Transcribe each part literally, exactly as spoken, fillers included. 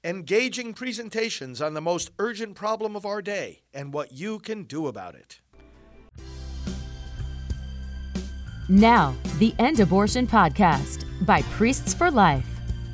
engaging presentations on the most urgent problem of our day and what you can do about it. Now, the End Abortion Podcast by Priests for Life.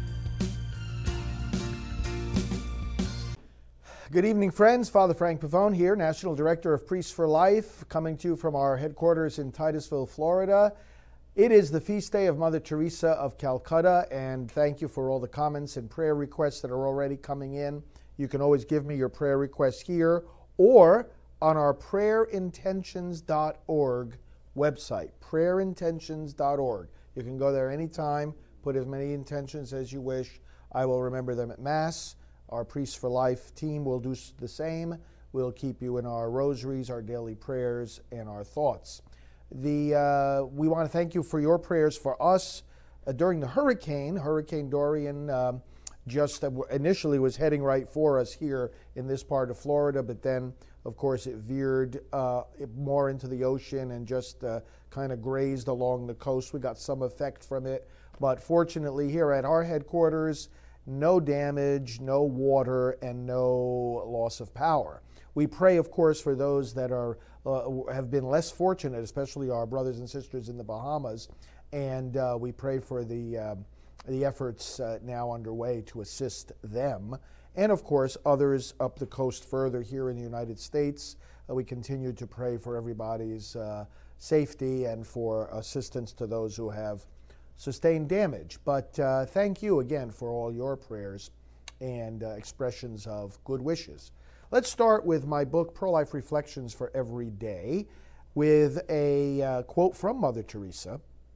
Good evening, friends. Father Frank Pavone here, National Director of Priests for Life, coming to you from our headquarters in Titusville, Florida. It is the feast day of Mother Teresa of Calcutta, and thank you for all the comments and prayer requests that are already coming in. You can always give me your prayer requests here or on our prayer intentions dot org website, prayer intentions dot org. You can go there anytime, put as many intentions as you wish. I will remember them at Mass. Our Priests for Life team will do the same. We'll keep you in our rosaries, our daily prayers, and our thoughts. The uh, we want to thank you for your prayers for us uh, during the hurricane. Hurricane Dorian um, just uh, initially was heading right for us here in this part of Florida, but then, of course, it veered uh, more into the ocean and just uh, kind of grazed along the coast. We got some effect from it, but fortunately here at our headquarters, no damage, no water, and no loss of power. We pray, of course, for those that are uh, have been less fortunate, especially our brothers and sisters in the Bahamas, and uh, we pray for the uh, the efforts uh, now underway to assist them, and of course others up the coast further here in the United States. Uh, we continue to pray for everybody's uh, safety and for assistance to those who have sustained damage. But uh, thank you again for all your prayers and uh, expressions of good wishes. Let's start with my book, Pro-Life Reflections for Every Day, with a uh, quote from Mother Teresa.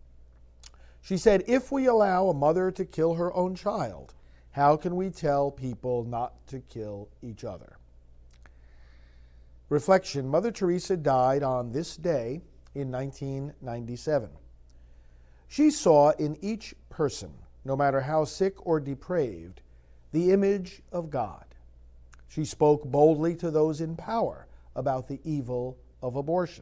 She said, "If we allow a mother to kill her own child, how can we tell people not to kill each other?" Reflection: Mother Teresa died on this day in nineteen ninety-seven. She saw in each person, no matter how sick or depraved, the image of God. She spoke boldly to those in power about the evil of abortion.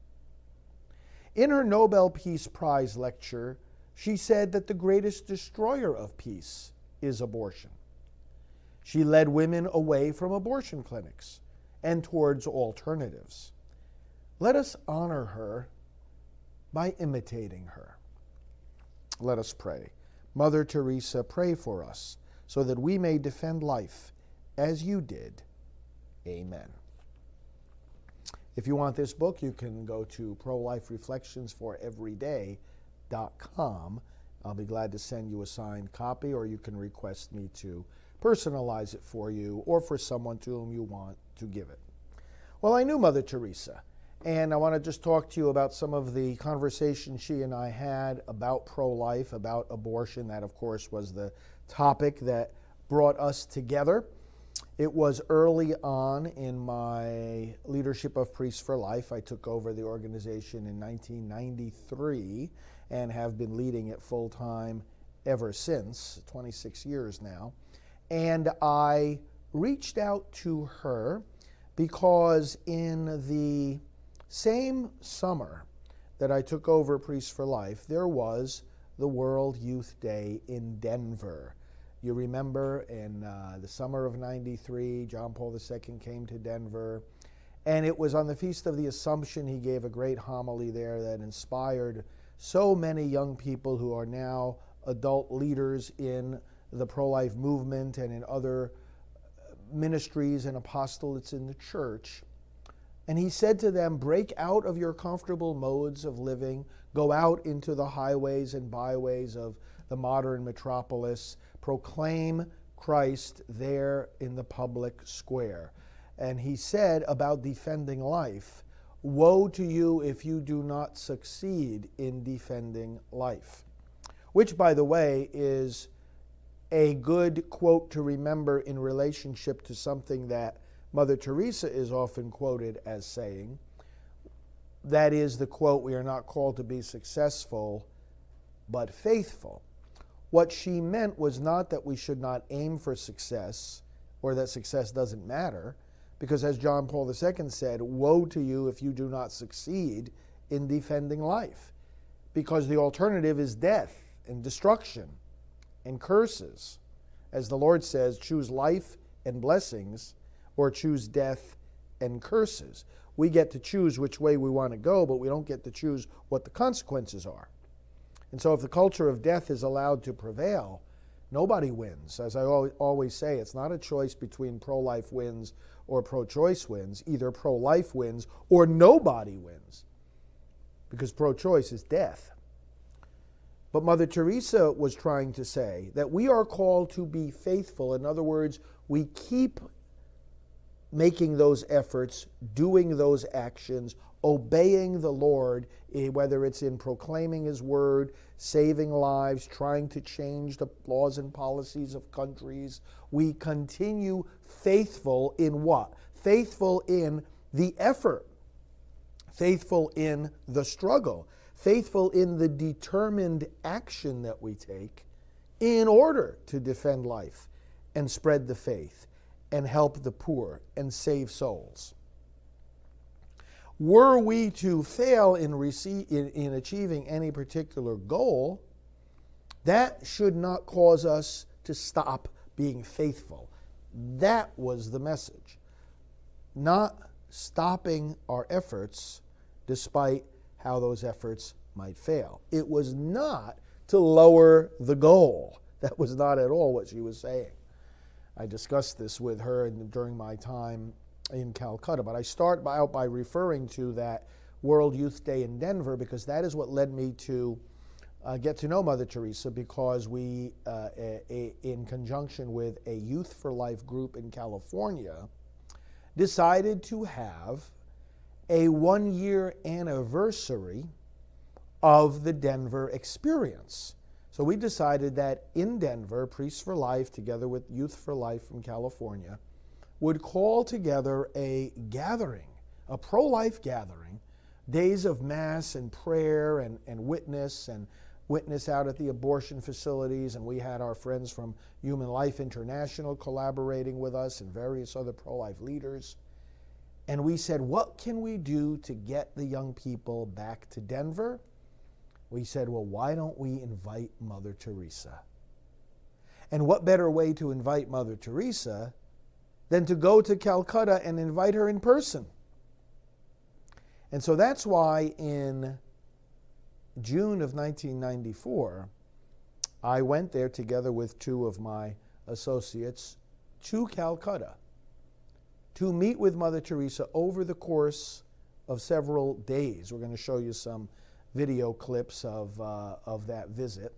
In her Nobel Peace Prize lecture, she said that the greatest destroyer of peace is abortion. She led women away from abortion clinics and towards alternatives. Let us honor her by imitating her. Let us pray. Mother Teresa, pray for us so that we may defend life as you did. Amen. If you want this book, you can go to pro life reflections for every day dot com. I'll be glad to send you a signed copy, or you can request me to personalize it for you or for someone to whom you want to give it. Well, I knew Mother Teresa, and I want to just talk to you about some of the conversations she and I had about pro-life, about abortion. That, of course, was the topic that brought us together. It was early on in my leadership of Priests for Life. I took over the organization in nineteen ninety-three and have been leading it full-time ever since, twenty-six years now. And I reached out to her because in the same summer that I took over Priests for Life, there was the World Youth Day in Denver. You remember in uh, the summer of ninety-three, John Paul the Second came to Denver, and it was on the Feast of the Assumption. He gave a great homily there that inspired so many young people who are now adult leaders in the pro-life movement and in other ministries and apostolates in the church. And he said to them, break out of your comfortable modes of living, go out into the highways and byways of the modern metropolis, proclaim Christ there in the public square. And he said about defending life, woe to you if you do not succeed in defending life. Which, by the way, is a good quote to remember in relationship to something that Mother Teresa is often quoted as saying. That is the quote, we are not called to be successful, but faithful. What she meant was not that we should not aim for success or that success doesn't matter, because as John Paul the Second said, woe to you if you do not succeed in defending life, because the alternative is death and destruction and curses. as the Lord says, choose life and blessings or choose death and curses. We get to choose which way we want to go, but we don't get to choose what the consequences are. And so if the culture of death is allowed to prevail, nobody wins. As I always say, it's not a choice between pro-life wins or pro-choice wins. Either pro-life wins or nobody wins, because pro-choice is death. But Mother Teresa was trying to say that we are called to be faithful. In other words, we keep making those efforts, doing those actions, obeying the Lord, whether it's in proclaiming His word, saving lives, trying to change the laws and policies of countries. We continue faithful in what? Faithful in the effort, faithful in the struggle, faithful in the determined action that we take in order to defend life and spread the faith and help the poor and save souls. Were we to fail in, receive, in, in achieving any particular goal, that should not cause us to stop being faithful. That was the message. Not stopping our efforts despite how those efforts might fail. It was not to lower the goal. That was not at all what she was saying. I discussed this with her in, during my time in Calcutta, but I start by, out by referring to that World Youth Day in Denver because that is what led me to uh, get to know Mother Teresa, because we, uh, a, a, in conjunction with a Youth for Life group in California, decided to have a one-year anniversary of the Denver experience. So we decided that in Denver, Priests for Life, together with Youth for Life from California, would call together a gathering, a pro-life gathering, days of mass and prayer and, and witness, and witness out at the abortion facilities. And we had our friends from Human Life International collaborating with us and various other pro-life leaders. And we said, what can we do to get the young people back to Denver? We said, well, why don't we invite Mother Teresa? And what better way to invite Mother Teresa than to go to Calcutta and invite her in person? And so that's why in June of nineteen ninety-four, I went there together with two of my associates to Calcutta to meet with Mother Teresa over the course of several days. We're going to show you some video clips of, uh, of that visit.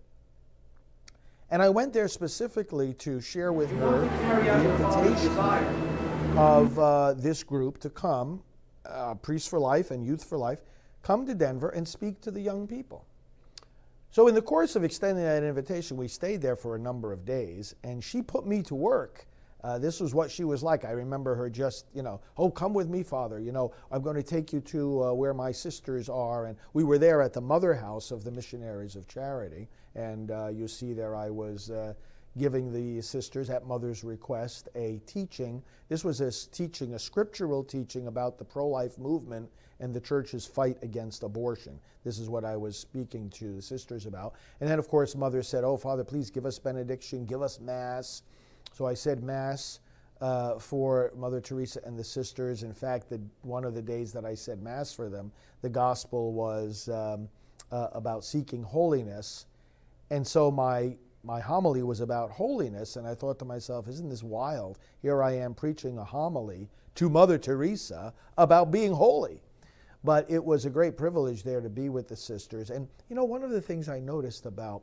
And I went there specifically to share with her the invitation of uh, this group to come, uh, Priests for Life and Youth for Life, come to Denver and speak to the young people. So in the course of extending that invitation, we stayed there for a number of days, and she put me to work. Uh, this was what she was like. I remember her just, you know, oh, come with me, Father. You know, I'm going to take you to uh, where my sisters are. And we were there at the Mother House of the Missionaries of Charity. And uh, you see there I was uh, giving the sisters, at Mother's request, a teaching. This was a teaching, a scriptural teaching about the pro-life movement and the church's fight against abortion. This is what I was speaking to the sisters about. And then, of course, Mother said, oh, Father, please give us benediction, give us Mass. So I said Mass uh, for Mother Teresa and the sisters. In fact, the, one of the days that I said Mass for them, the gospel was um, uh, about seeking holiness. And so my, my homily was about holiness, and I thought to myself, isn't this wild? Here I am preaching a homily to Mother Teresa about being holy. But it was a great privilege there to be with the sisters. And, you know, one of the things I noticed about,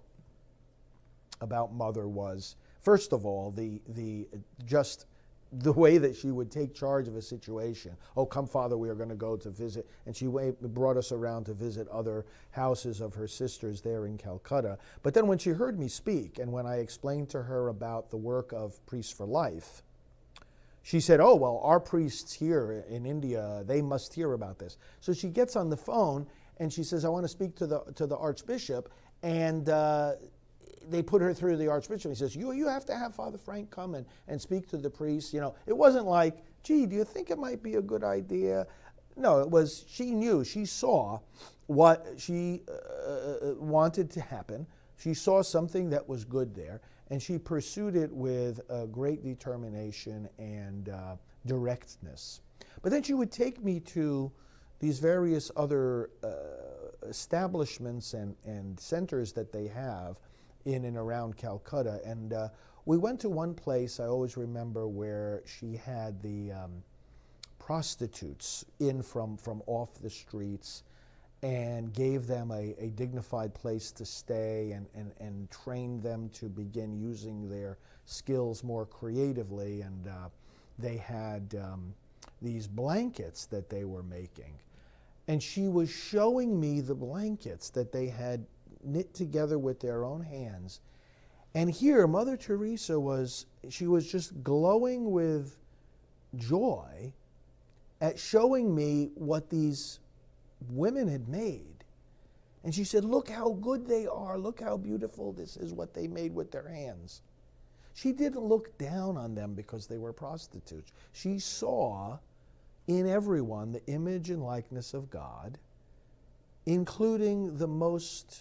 about Mother was, first of all, the the just the way that she would take charge of a situation. Oh, come, Father, we are going to go to visit. And she brought us around to visit other houses of her sisters there in Calcutta. But then when she heard me speak, and when I explained to her about the work of Priests for Life, she said, oh, well, our priests here in India, they must hear about this. So she gets on the phone, and she says, I want to speak to the to the Archbishop. And uh, they put her through the Archbishop. He says, you you have to have Father Frank come and, and speak to the priests. You know, it wasn't like, gee, do you think it might be a good idea? No, it was, she knew, she saw what she uh, wanted to happen. She saw something that was good there. And she pursued it with uh, great determination and uh, directness. But then she would take me to these various other uh, establishments and, and centers that they have in and around Calcutta. And uh, we went to one place, I always remember, where she had the um, prostitutes in from, from off the streets and gave them a, a dignified place to stay and, and, and trained them to begin using their skills more creatively. And uh, they had um, these blankets that they were making. And she was showing me the blankets that they had knit together with their own hands. And here, Mother Teresa was, she was just glowing with joy at showing me what these women had made. And she said, look how good they are. Look how beautiful this is, what they made with their hands. She didn't look down on them because they were prostitutes. She saw in everyone the image and likeness of God, including the most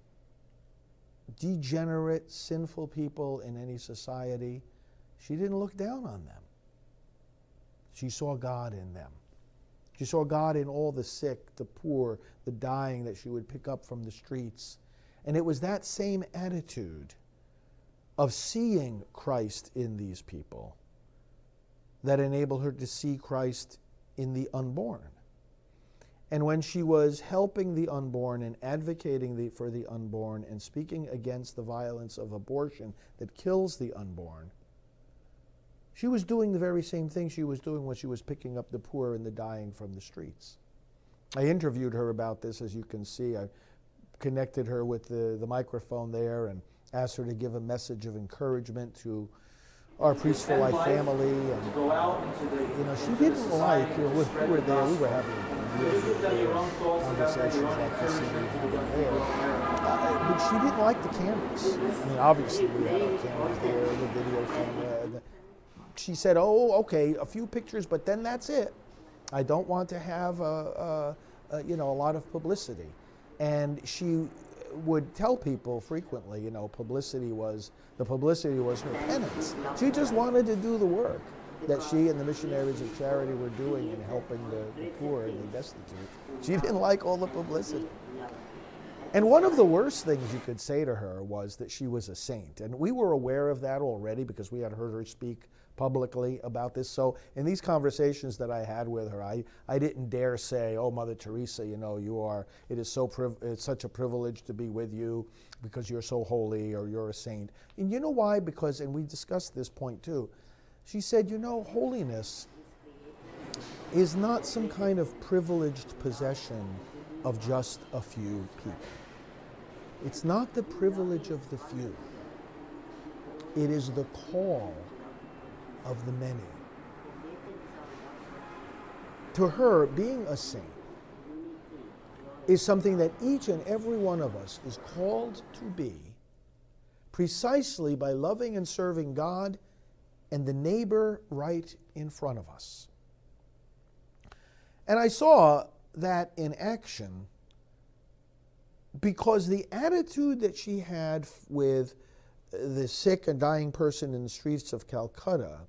degenerate, sinful people in any society. She didn't look down on them. She saw God in them. She saw God in all the sick, the poor, the dying that she would pick up from the streets. And it was that same attitude of seeing Christ in these people that enabled her to see Christ in the unborn. And when she was helping the unborn and advocating the, for the unborn and speaking against the violence of abortion that kills the unborn, she was doing the very same thing she was doing when she was picking up the poor and the dying from the streets. I interviewed her about this, as you can see. I connected her with the, the microphone there and asked her to give a message of encouragement to our Priests for Life family. And, you know, she didn't like, you know, we were there, we were having conversations like this and we were having there. Uh, but she didn't like the cameras. I mean, obviously we had our cameras there, the video camera. The, she said, oh, okay, a few pictures, but then that's it. I don't want to have, a, a, a, you know, a lot of publicity. And she would tell people frequently, you know, publicity was, the publicity was her penance. She just wanted to do the work that she and the missionaries of charity were doing in helping the, the poor and the destitute. She didn't like all the publicity. And one of the worst things you could say to her was that she was a saint. And we were aware of that already because we had heard her speak publicly about this. So in these conversations that I had with her, I, I didn't dare say, oh, Mother Teresa, you know, you are, it is so priv- it's such a privilege to be with you because you're so holy or you're a saint. And you know why? Because, and we discussed this point too, she said, you know, holiness is not some kind of privileged possession of just a few people. It's not the privilege of the few. It is the call of the many. To her, being a saint is something that each and every one of us is called to be precisely by loving and serving God and the neighbor right in front of us. And I saw that in action because the attitude that she had with the sick and dying person in the streets of Calcutta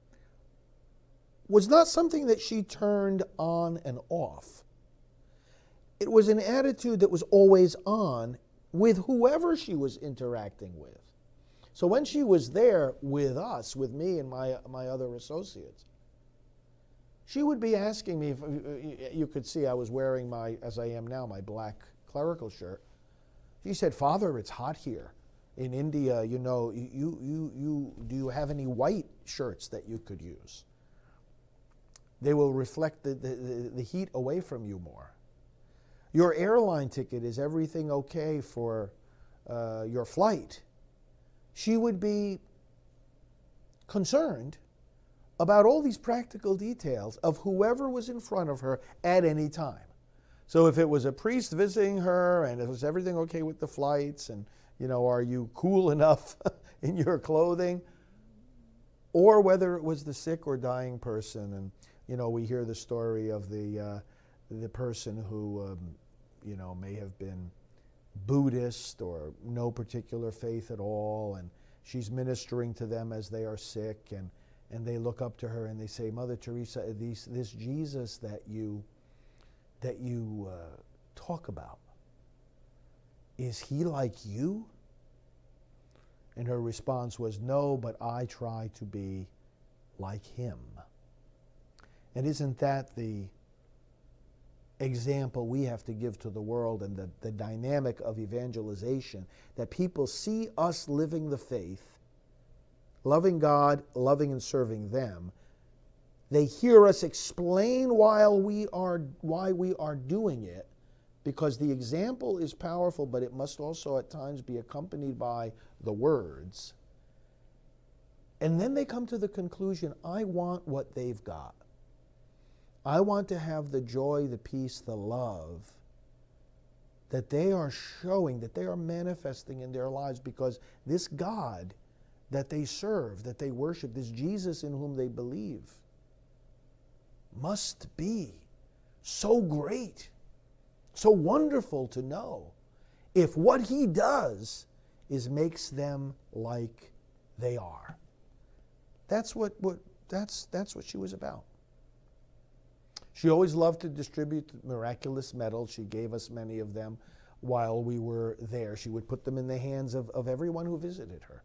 was not something that she turned on and off. It was an attitude that was always on with whoever she was interacting with. So when she was there with us, with me and my, my other associates, she would be asking me, if you could see I was wearing my, as I am now, my black clerical shirt. She said, Father, it's hot here. In India, you know, you, you, you, do you have any white shirts that you could use? They will reflect the, the, the heat away from you more. Your airline ticket, is everything okay for uh, your flight? She would be concerned about all these practical details of whoever was in front of her at any time. So if it was a priest visiting her and was everything okay with the flights and, you know, are you cool enough in your clothing? Or whether it was the sick or dying person. And, you know, we hear the story of the, uh, the person who, um, you know, may have been Buddhist or no particular faith at all. And she's ministering to them as they are sick, and, and they look up to her and they say, Mother Teresa, these, this Jesus that you, that you uh, talk about, is he like you? And her response was, no, but I try to be like him. And isn't that the example we have to give to the world, and the, the dynamic of evangelization, that people see us living the faith, loving God, loving and serving them. They hear us explain while we are, why we are doing it, because the example is powerful, but it must also at times be accompanied by the words. And then they come to the conclusion, I want what they've got. I want to have the joy, the peace, the love that they are showing, that they are manifesting in their lives, because this God that they serve, that they worship, this Jesus in whom they believe, must be so great, so wonderful to know, if what he does is makes them like they are. That's what, what that's that's what she was about. She always loved to distribute miraculous medals. She gave us many of them while we were there. She would put them in the hands of, of everyone who visited her.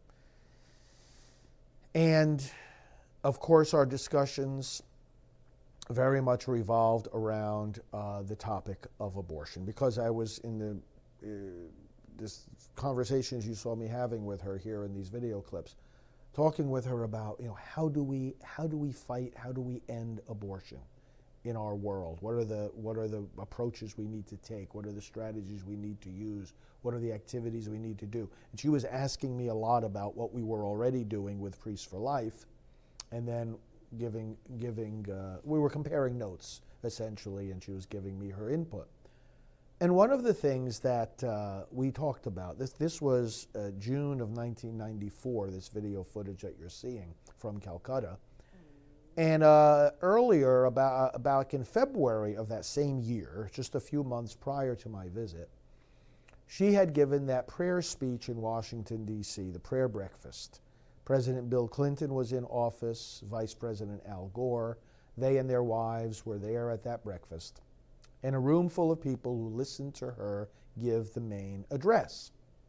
And, of course, our discussions very much revolved around uh, the topic of abortion. Because I was in the uh, this conversations you saw me having with her here in these video clips, talking with her about, you know, how do we how do we fight, how do we end abortion in our world? What are the what are the approaches we need to take? What are the strategies we need to use? What are the activities we need to do? And she was asking me a lot about what we were already doing with Priests for Life, and then giving giving uh, we were comparing notes essentially, and she was giving me her input. And one of the things that uh, we talked about, this this was uh, June of nineteen ninety-four, this video footage that you're seeing from Calcutta. And uh, earlier, about, uh, back in February of that same year, just a few months prior to my visit, she had given that prayer speech in Washington, D C, the prayer breakfast. President Bill Clinton was in office, Vice President Al Gore. They and their wives were there at that breakfast, and a room full of people who listened to her give the main address.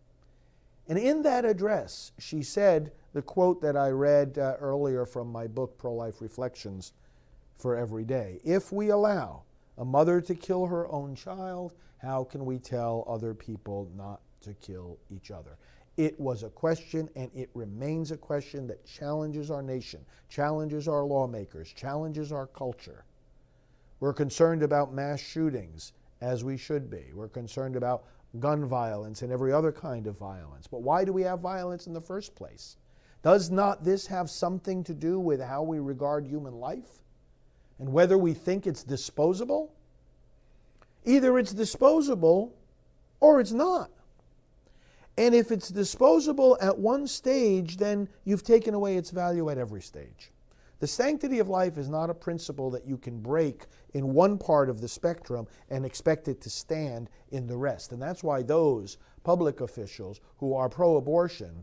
And in that address, she said the quote that I read uh, earlier from my book, Pro-Life Reflections for Every Day. If we allow a mother to kill her own child, how can we tell other people not to kill each other? It was a question, and it remains a question that challenges our nation, challenges our lawmakers, challenges our culture. We're concerned about mass shootings, as we should be. We're concerned about gun violence and every other kind of violence. But why do we have violence in the first place? Does not this have something to do with how we regard human life and whether we think it's disposable? Either it's disposable or it's not. And if it's disposable at one stage, then you've taken away its value at every stage. The sanctity of life is not a principle that you can break in one part of the spectrum and expect it to stand in the rest. And that's why those public officials who are pro-abortion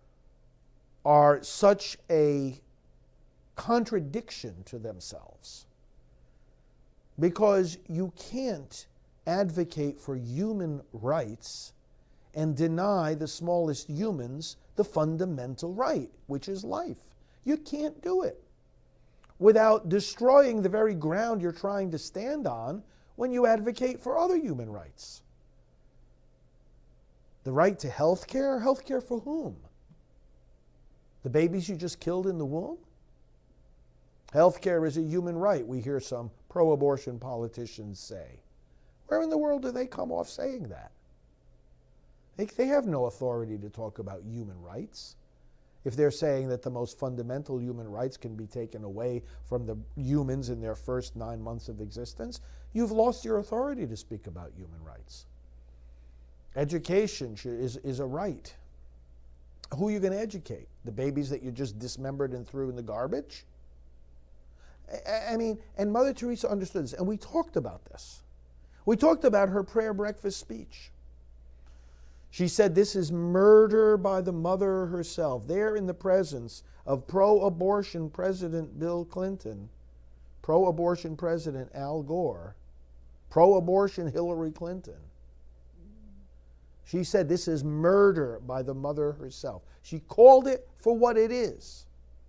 are such a contradiction to themselves. Because you can't advocate for human rights and deny the smallest humans the fundamental right, which is life. You can't do it without destroying the very ground you're trying to stand on when you advocate for other human rights. The right to health care? Health care for whom? The babies you just killed in the womb? Health care is a human right, we hear some pro-abortion politicians say. Where in the world do they come off saying that? They, they have no authority to talk about human rights. If they're saying that the most fundamental human rights can be taken away from the humans in their first nine months of existence, you've lost your authority to speak about human rights. Education is, is a right. Who are you going to educate? The babies that you just dismembered and threw in the garbage? I, I mean, and Mother Teresa understood this, and we talked about this. We talked about her prayer breakfast speech. She said this is murder by the mother herself. There in the presence of pro-abortion President Bill Clinton, pro-abortion President Al Gore, pro-abortion Hillary Clinton. She said this is murder by the mother herself. She called it for what it is.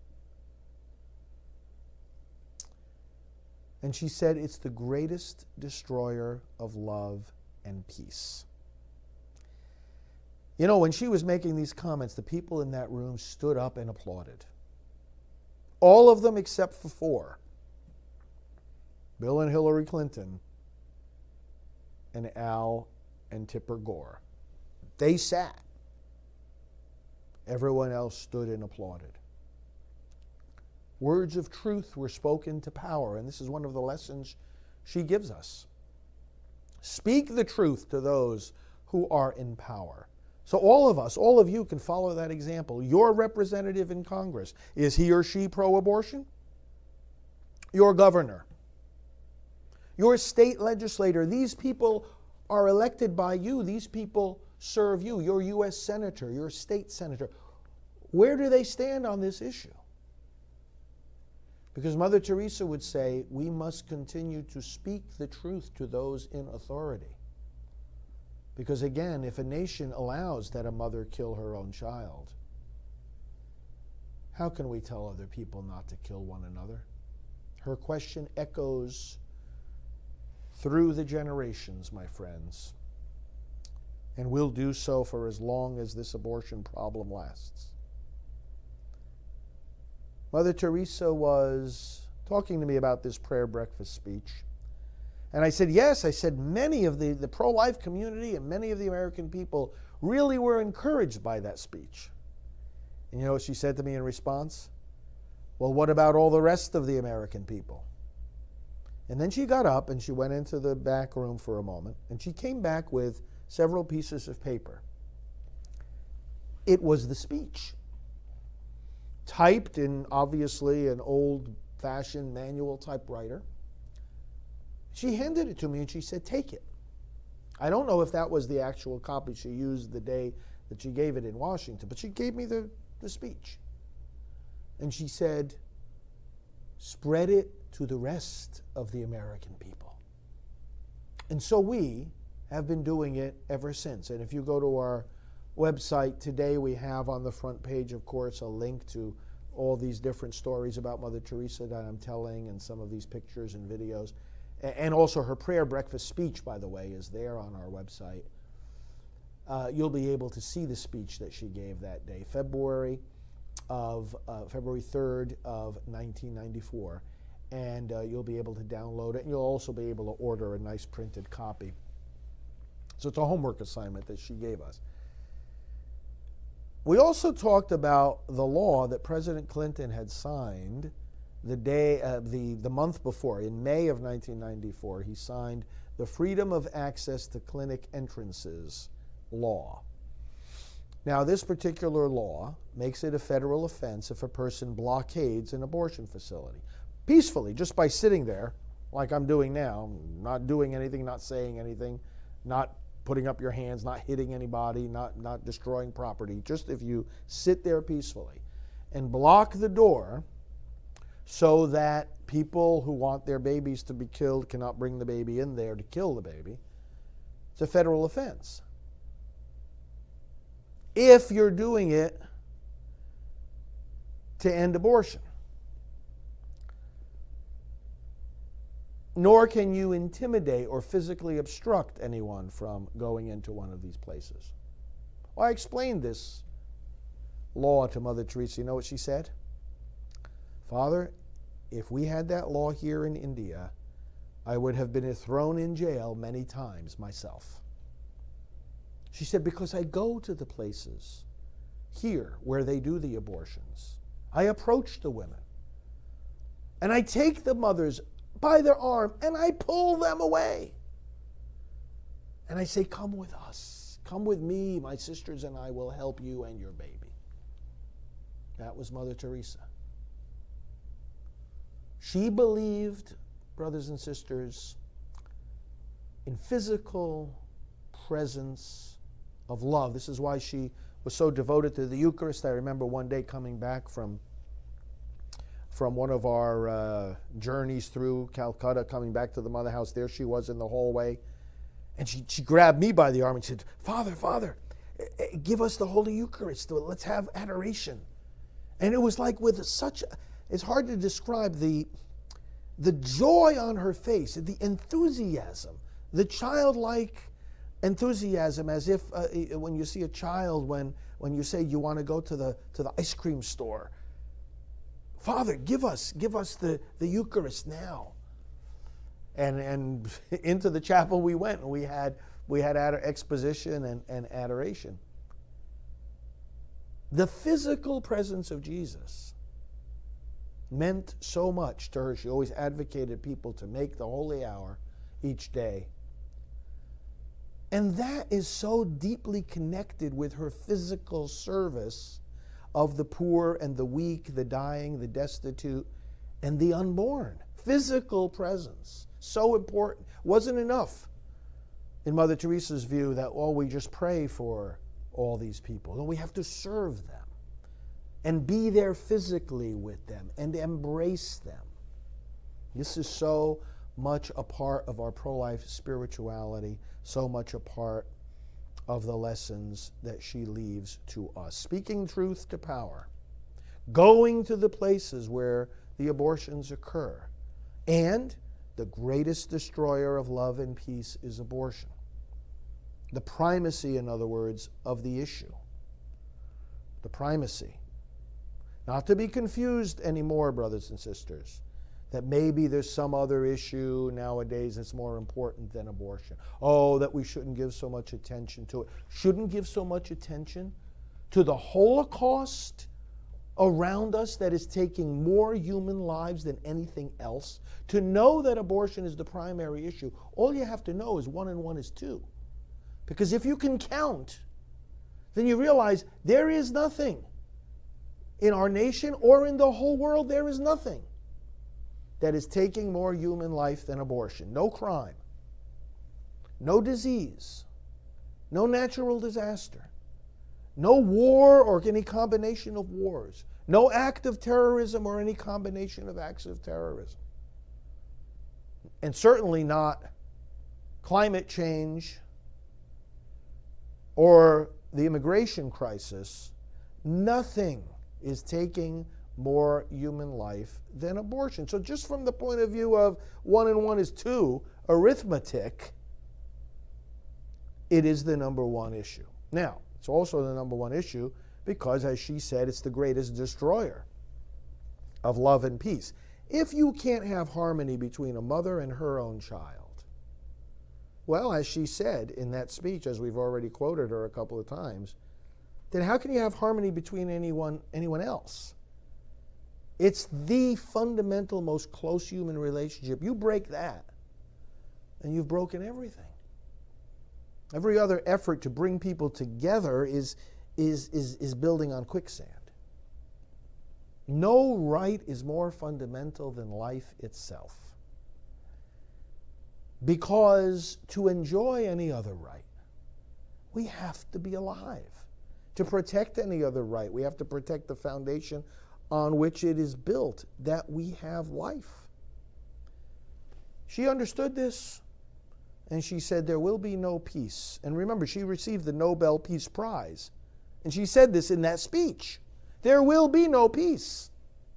And she said it's the greatest destroyer of love and peace. You know, when she was making these comments, the people in that room stood up and applauded. All of them except for four. Bill and Hillary Clinton and Al and Tipper Gore. They sat. Everyone else stood and applauded. Words of truth were spoken to power, and this is one of the lessons she gives us. Speak the truth to those who are in power. So all of us, all of you can follow that example. Your representative in Congress, is he or she pro-abortion? Your governor, your state legislator, these people are elected by you. These people serve you. Your U S senator, your state senator. Where do they stand on this issue? Because Mother Teresa would say, we must continue to speak the truth to those in authority. Because again, if a nation allows that a mother kill her own child, how can we tell other people not to kill one another? Her question echoes through the generations, my friends, and will do so for as long as this abortion problem lasts. Mother Teresa was talking to me about this prayer breakfast speech. And I said, yes, I said many of the, the pro-life community and many of the American people really were encouraged by that speech. And you know what she said to me in response? Well, what about all the rest of the American people? And then she got up and she went into the back room for a moment, and she came back with several pieces of paper. It was the speech, typed in obviously an old-fashioned manual typewriter. She handed it to me and she said, take it. I don't know if that was the actual copy she used the day that she gave it in Washington, but she gave me the, the speech. And she said, spread it to the rest of the American people. And so we have been doing it ever since. And if you go to our website today, we have on the front page, of course, a link to all these different stories about Mother Teresa that I'm telling, and some of these pictures and videos. And also her prayer breakfast speech, by the way, is there on our website. Uh, you'll be able to see the speech that she gave that day, February of uh, February third of nineteen ninety-four, and uh, you'll be able to download it, and you'll also be able to order a nice printed copy. So it's a homework assignment that she gave us. We also talked about the law that President Clinton had signed the day, uh, the, the month before. In May of nineteen ninety-four, he signed the Freedom of Access to Clinic Entrances law. Now, this particular law makes it a federal offense if a person blockades an abortion facility peacefully, just by sitting there, like I'm doing now, not doing anything, not saying anything, not putting up your hands, not hitting anybody, not, not destroying property. Just if you sit there peacefully and block the door so that people who want their babies to be killed cannot bring the baby in there to kill the baby, it's a federal offense. If you're doing it to end abortion. Nor can you intimidate or physically obstruct anyone from going into one of these places. Well, I explained this law to Mother Teresa. You know what she said? Father, if we had that law here in India, I would have been thrown in jail many times myself. She said, because I go to the places here where they do the abortions. I approach the women. And I take the mothers by their arm and I pull them away. And I say, come with us. Come with me. My sisters and I will help you and your baby. That was Mother Teresa. She believed, brothers and sisters, in physical presence of love. This is why she was so devoted to the Eucharist. I remember one day coming back from from one of our uh, journeys through Calcutta, coming back to the Mother House. There she was in the hallway, and she, she grabbed me by the arm and said, Father, Father, give us the Holy Eucharist. Let's have adoration. And it was like with such, it's hard to describe the, the joy on her face, the enthusiasm, the childlike enthusiasm, as if uh, when you see a child, when, when you say you want to go to the, to the ice cream store, Father, give us, give us the, the Eucharist now. And and into the chapel we went, and we had we had ad- exposition and, and adoration. The physical presence of Jesus meant so much to her. She always advocated people to make the holy hour each day. And that is so deeply connected with her physical service of the poor and the weak, the dying, the destitute, and the unborn. Physical presence, so important. Wasn't enough, in Mother Teresa's view, that, oh, we just pray for all these people. No, we have to serve them and be there physically with them and embrace them. This is so much a part of our pro-life spirituality, so much a part of the lessons that she leaves to us. Speaking truth to power, going to the places where the abortions occur, and the greatest destroyer of love and peace is abortion. The primacy, in other words, of the issue. The primacy. Not to be confused anymore, brothers and sisters, that maybe there's some other issue nowadays that's more important than abortion. Oh, that we shouldn't give so much attention to it. Shouldn't give so much attention to the Holocaust around us that is taking more human lives than anything else. To know that abortion is the primary issue, all you have to know is one and one is two. Because if you can count, then you realize there is nothing in our nation or in the whole world, there is nothing that is taking more human life than abortion. No crime, no disease, no natural disaster, no war or any combination of wars, no act of terrorism or any combination of acts of terrorism, and certainly not climate change or the immigration crisis. Nothing is taking more human life than abortion. So just from the point of view of one and one is two, arithmetic, it is the number one issue. Now, it's also the number one issue because, as she said, it's the greatest destroyer of love and peace. If you can't have harmony between a mother and her own child, well, as she said in that speech, as we've already quoted her a couple of times, then how can you have harmony between anyone, anyone else? It's the fundamental, most close human relationship. You break that, and you've broken everything. Every other effort to bring people together is, is, is, is building on quicksand. No right is more fundamental than life itself. Because to enjoy any other right, we have to be alive. To protect any other right, we have to protect the foundation on which it is built, that we have life. She understood this, and she said there will be no peace. And remember, she received the Nobel Peace Prize, and she said this in that speech. There will be no peace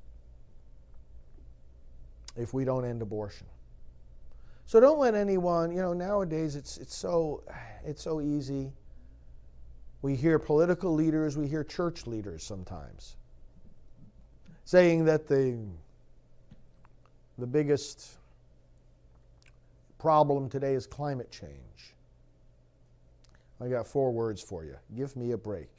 if we don't end abortion. So don't let anyone, you know, nowadays it's it's so it's so easy. We hear political leaders, we hear church leaders sometimes saying that the, the biggest problem today is climate change. I got four words for you. Give me a break.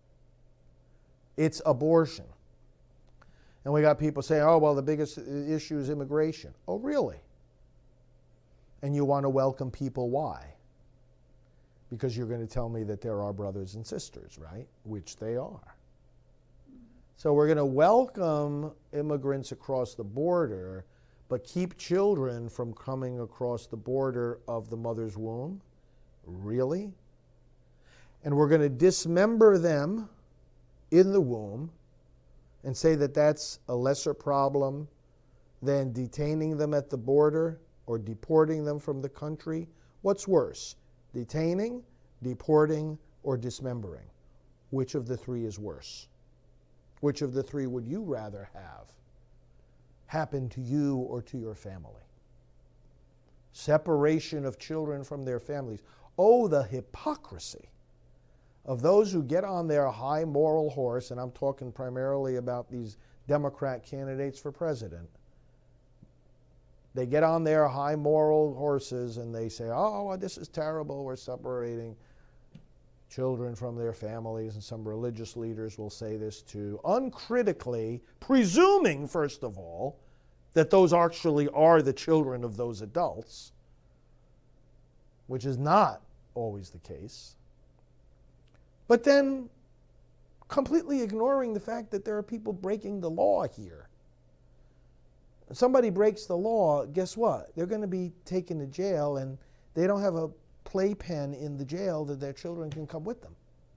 It's abortion. And we got people saying, oh, well, the biggest issue is immigration. Oh, really? And you want to welcome people, why? Because you're going to tell me that they're our brothers and sisters, right? Which they are. So we're going to welcome immigrants across the border, but keep children from coming across the border of the mother's womb? Really? and we're going to dismember them in the womb and say that that's a lesser problem than detaining them at the border or deporting them from the country? What's worse, detaining, deporting, or dismembering? Which of the three is worse? Which of the three would you rather have happen to you or to your family? Separation of children from their families. Oh, the hypocrisy of those who get on their high moral horse, and I'm talking primarily about these Democrat candidates for president. They get on their high moral horses and they say, oh, this is terrible, we're separating children from their families, and some religious leaders will say this too, uncritically, presuming, first of all, that those actually are the children of those adults, which is not always the case. But then completely ignoring the fact that there are people breaking the law here. If somebody breaks the law, guess what? They're going to be taken to jail, and they don't have a playpen in the jail that their children can come with them.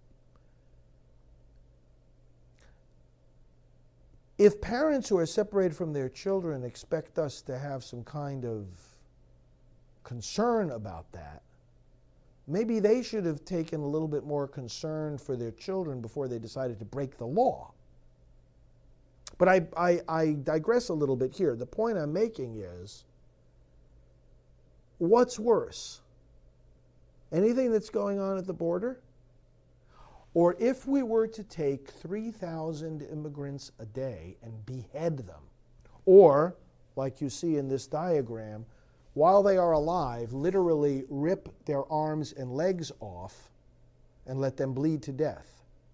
If parents who are separated from their children expect us to have some kind of concern about that, maybe they should have taken a little bit more concern for their children before they decided to break the law. But I, I, I digress a little bit here. The point I'm making is, what's worse? Anything that's going on at the border? Or if we were to take three thousand immigrants a day and behead them, or, like you see in this diagram, while they are alive, literally rip their arms and legs off and let them bleed to death.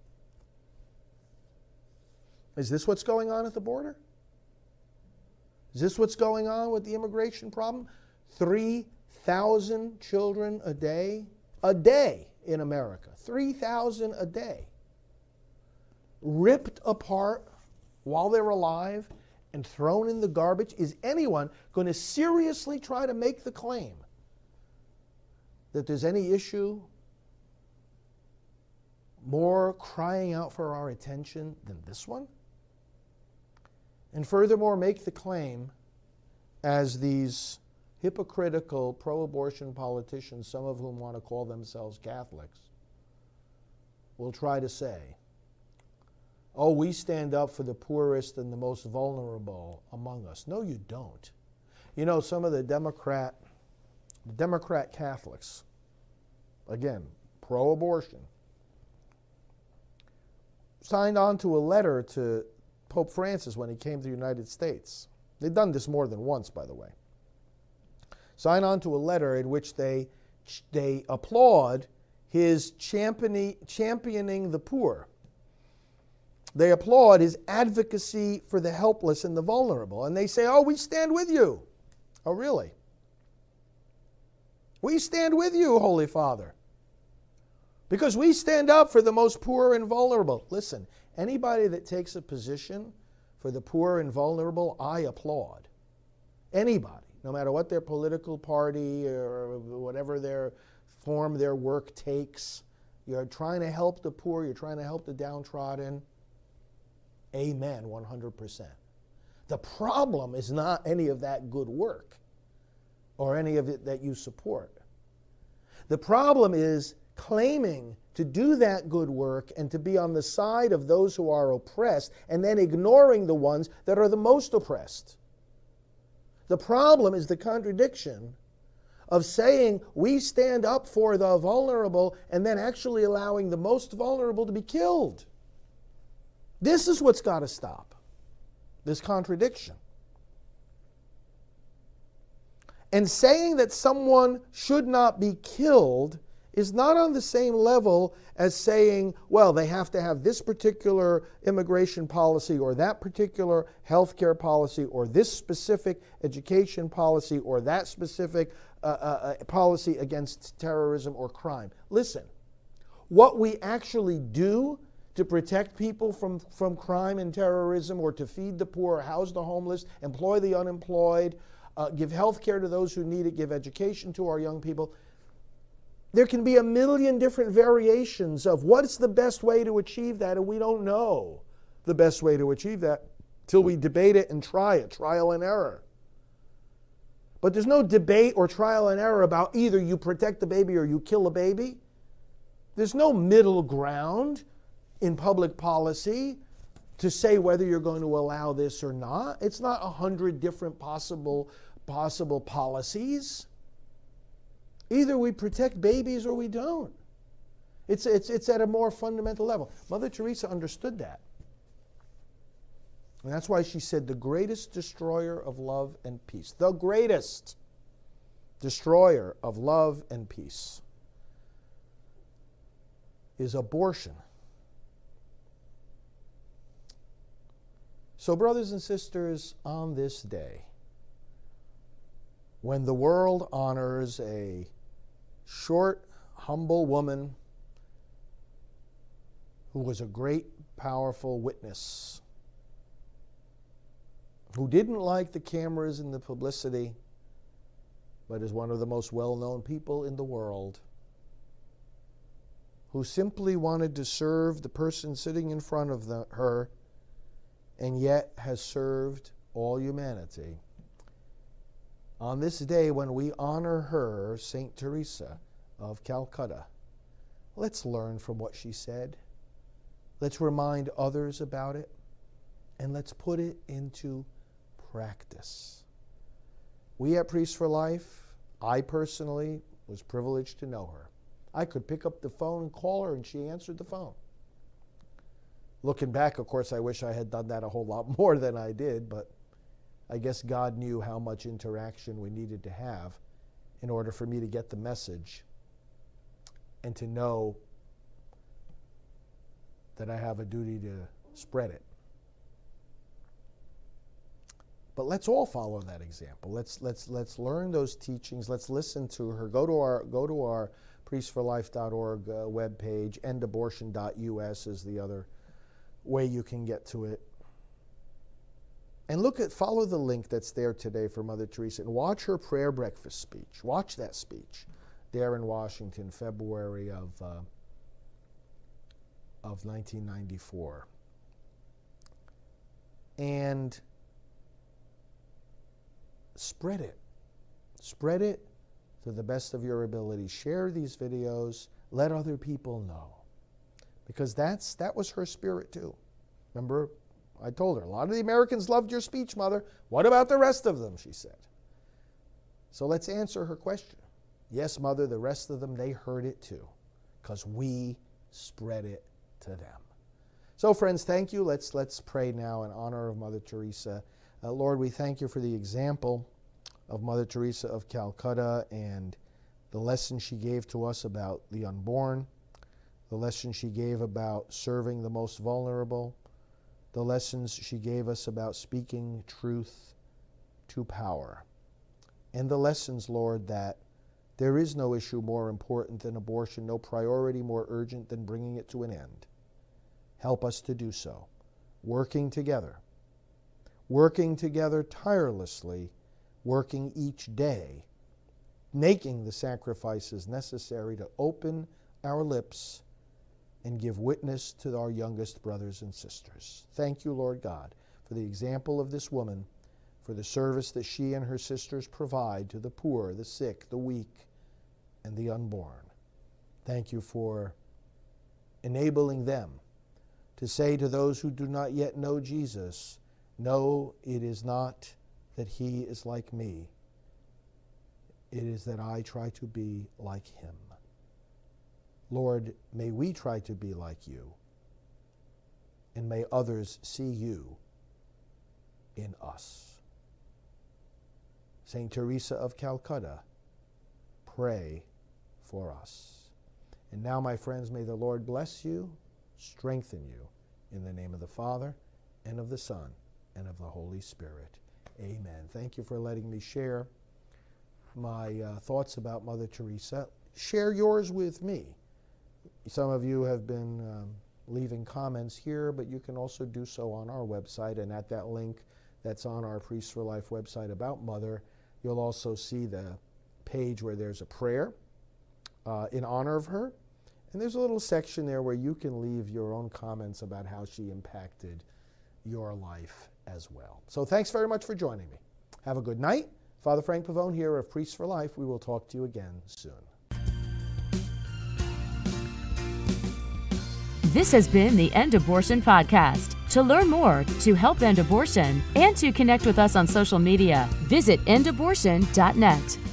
Is this what's going on at the border? Is this what's going on with the immigration problem? three thousand children a day? A day in America. three thousand a day. Ripped apart while they're alive and thrown in the garbage. Is anyone going to seriously try to make the claim that there's any issue more crying out for our attention than this one? And furthermore, make the claim, as these hypocritical pro-abortion politicians, some of whom want to call themselves Catholics, will try to say, oh, we stand up for the poorest and the most vulnerable among us. No, you don't. You know, some of the Democrat, the Democrat Catholics, again, pro-abortion, signed on to a letter to Pope Francis when he came to the United States. They've done this more than once, by the way. Sign on to a letter in which they they applaud his championing, championing the poor. They applaud his advocacy for the helpless and the vulnerable. And they say, oh, we stand with you. Oh, really? We stand with you, Holy Father. Because we stand up for the most poor and vulnerable. Listen, anybody that takes a position for the poor and vulnerable, I applaud. Anybody, no matter what their political party or whatever their form their work takes. You're trying to help the poor, you're trying to help the downtrodden. Amen, one hundred percent. The problem is not any of that good work or any of it that you support. The problem is claiming to do that good work and to be on the side of those who are oppressed and then ignoring the ones that are the most oppressed. The problem is the contradiction of saying we stand up for the vulnerable and then actually allowing the most vulnerable to be killed. This is what's got to stop, this contradiction. And saying that someone should not be killed is not on the same level as saying, well, they have to have this particular immigration policy or that particular healthcare policy or this specific education policy or that specific uh, uh, policy against terrorism or crime. Listen, what we actually do to protect people from, from crime and terrorism, or to feed the poor, house the homeless, employ the unemployed, uh, give health care to those who need it, give education to our young people, There can be a million different variations of what's the best way to achieve that, and we don't know the best way to achieve that till we debate it and try it, trial and error. But there's no debate or trial and error about either you protect the baby or you kill a baby. There's no middle ground in public policy to say whether you're going to allow this or not. It's not a hundred different possible, possible policies. Either we protect babies or we don't. It's, it's, it's at a more fundamental level. Mother Teresa understood that. And that's why she said the greatest destroyer of love and peace, the greatest destroyer of love and peace is abortion. So, brothers and sisters, on this day, when the world honors a short, humble woman who was a great, powerful witness, who didn't like the cameras and the publicity, but is one of the most well-known people in the world, who simply wanted to serve the person sitting in front of the, her, and yet has served all humanity. On this day when we honor her, Saint Teresa of Calcutta, let's learn from what she said. Let's remind others about it, and let's put it into practice. We at Priests for Life, I personally was privileged to know her. I could pick up the phone and call her, and she answered the phone. Looking back, of course, I wish I had done that a whole lot more than I did, but I guess God knew how much interaction we needed to have in order for me to get the message and to know that I have a duty to spread it. But let's all follow that example. Let's let's let's learn those teachings. Let's listen to her. Go to our go to our priests for life dot org uh, webpage. end abortion dot U S is the other way you can get to it. And look at follow the link that's there today for Mother Teresa and watch her prayer breakfast speech. Watch that speech there in Washington, February of uh, of nineteen ninety-four. And spread it. Spread it to the best of your ability. Share these videos. Let other people know. Because that's that was her spirit too. Remember, I told her, a lot of the Americans loved your speech, Mother. What about the rest of them, she said. So let's answer her question. Yes, Mother, the rest of them, they heard it too. Because we spread it to them. So friends, thank you. Let's, let's pray now in honor of Mother Teresa. Uh, Lord, we thank you for the example of Mother Teresa of Calcutta and the lesson she gave to us about the unborn, the lesson she gave about serving the most vulnerable, the lessons she gave us about speaking truth to power, and the lessons, Lord, that there is no issue more important than abortion, no priority more urgent than bringing it to an end. Help us to do so, working together. Working together tirelessly, working each day, making the sacrifices necessary to open our lips and give witness to our youngest brothers and sisters. Thank you, Lord God, for the example of this woman, for the service that she and her sisters provide to the poor, the sick, the weak, and the unborn. Thank you for enabling them to say to those who do not yet know Jesus, no, it is not that he is like me. It is that I try to be like him. Lord, may we try to be like you, and may others see you in us. Saint Teresa of Calcutta, pray for us. And now, my friends, may the Lord bless you, strengthen you, in the name of the Father, and of the Son, and of the Holy Spirit. Amen. Thank you for letting me share my uh, thoughts about Mother Teresa. Share yours with me. Some of you have been um, leaving comments here, but you can also do so on our website, and at that link that's on our Priests for Life website about Mother, you'll also see the page where there's a prayer uh, in honor of her. And there's a little section there where you can leave your own comments about how she impacted your life as well. So thanks very much for joining me. Have a good night. Father Frank Pavone here of Priests for Life. We will talk to you again soon. This has been the End Abortion Podcast. To learn more, to help end abortion, and to connect with us on social media, visit end abortion dot net.